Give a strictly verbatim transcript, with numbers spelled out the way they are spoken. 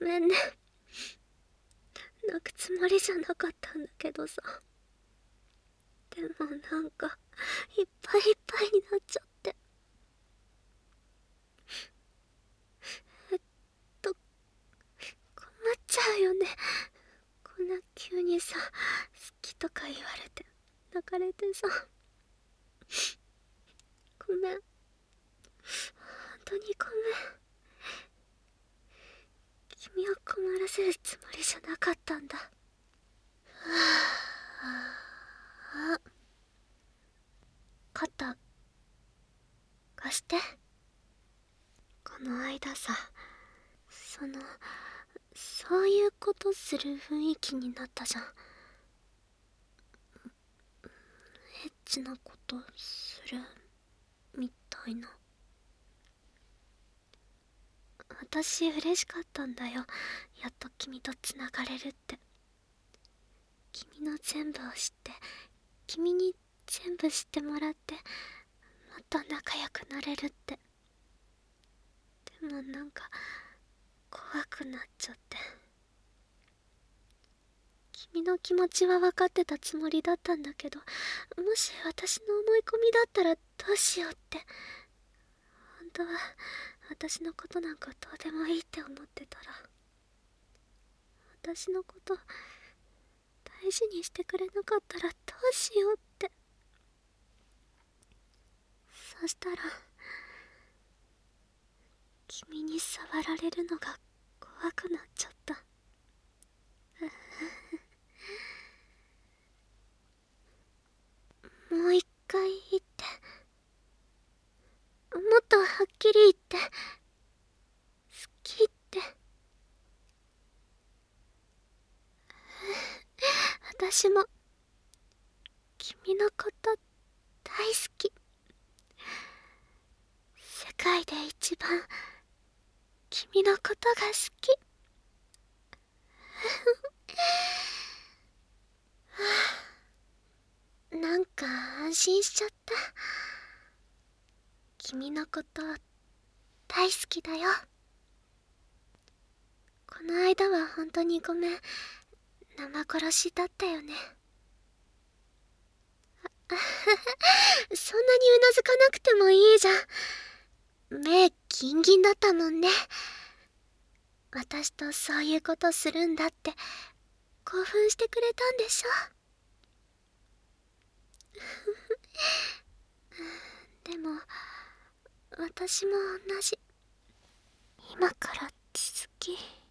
めんね。泣くつもりじゃなかったんだけどさ。でもなんかいっぱいいっぱいになっちゃって。えっと困っちゃうよね。こんな急にさ、好きとか言われて泣かれてさ。ごめん、本当にごめん。君を困らせるつもりじゃなかったんだ。はあ、肩貸して。この間さ、そのそういうことする雰囲気になったじゃん。エッチなことするみたいな。私嬉しかったんだよ。やっと君とつながれるって。君の全部を知って、君に全部知ってもらって、もっと仲良くなれるって。でもなんか怖くなっちゃって。君の気持ちは分かってたつもりだったんだけど、もし私の思い込みだったらどうしようって。本当は私のことなんかどうでもいいって思ってたら、私のこと大事にしてくれなかったらどうしようって。そしたら君に触られるのが怖くなっちゃった。もう一回言って。もっとはっきり言って。好きって。私も君のこと大好き。世界で一番君のことが好き。なんか安心しちゃった。君のこと大好きだよ。この間は本当にごめん。生殺しだったよね。そんなにうなずかなくてもいいじゃん。目ギンギンだったもんね。私とそういうことするんだって興奮してくれたんでしょ。でも私も同じ。今から続き